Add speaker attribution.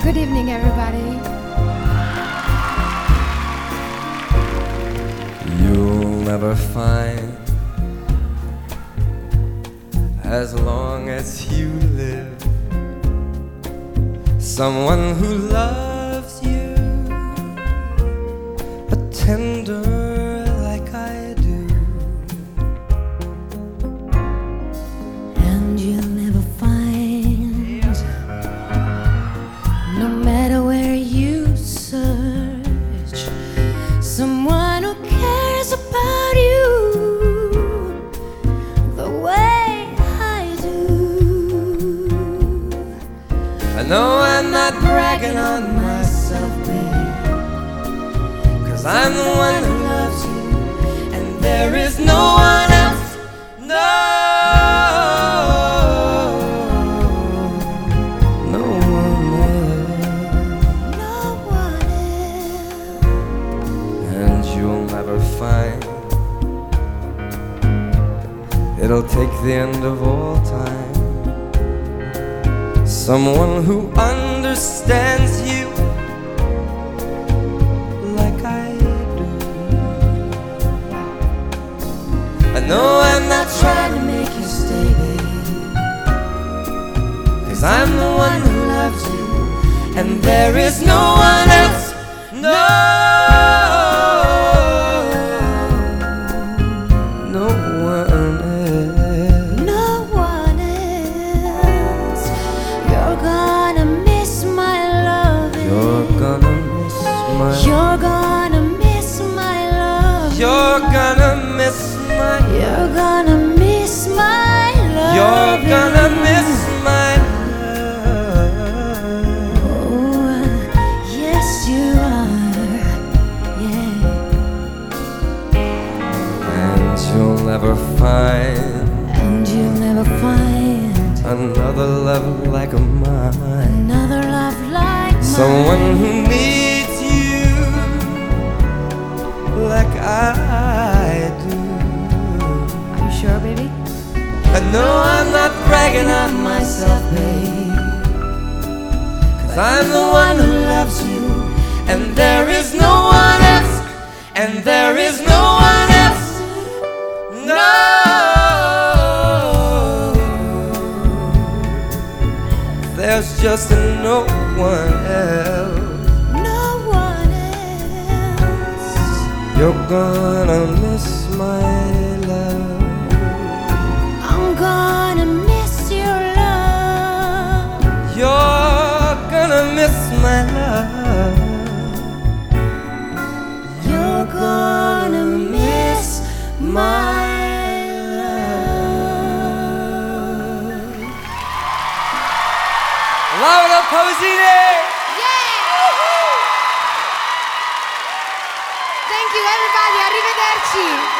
Speaker 1: Good evening, everybody.
Speaker 2: You'll never find, as long as you live, someone who loves you but tender like I do.
Speaker 1: And you'll never find, no matter where you search, someone who cares about you the way I do.
Speaker 2: I know I'm not bragging on myself, babe, 'cause I'm the one who loves you, and there is no one else. No, no one else.
Speaker 1: No one else.
Speaker 2: And you'll never find, it'll take the end of all time, someone who understands you like I do. I know I'm not trying to make you stay, babe, 'cause I'm the one who loves you, and there is no one else. No, no one else.
Speaker 1: No one else. You're gonna miss my love.
Speaker 2: You're gonna miss my.
Speaker 1: You're gonna miss my love.
Speaker 2: You're gonna miss my.
Speaker 1: You're gonna miss my love.
Speaker 2: You're gonna miss my love.
Speaker 1: Oh, yes you are. Yeah.
Speaker 2: And you'll never find
Speaker 1: And you'll never find
Speaker 2: another love like mine,
Speaker 1: another love like mine.
Speaker 2: someone who needs you like I do.
Speaker 1: Are you sure, baby?
Speaker 2: I know I'm not bragging on myself, babe, 'cause I'm the one who loves you, and there is no one else, and there is no one else. No, there's just no one else.
Speaker 1: No one else.
Speaker 2: You're gonna miss my love.
Speaker 1: I'm gonna miss your love.
Speaker 2: You're gonna miss my love.
Speaker 1: You're gonna miss my love.
Speaker 2: Laura Pausini!
Speaker 1: Yeah! Thank you everybody, arrivederci!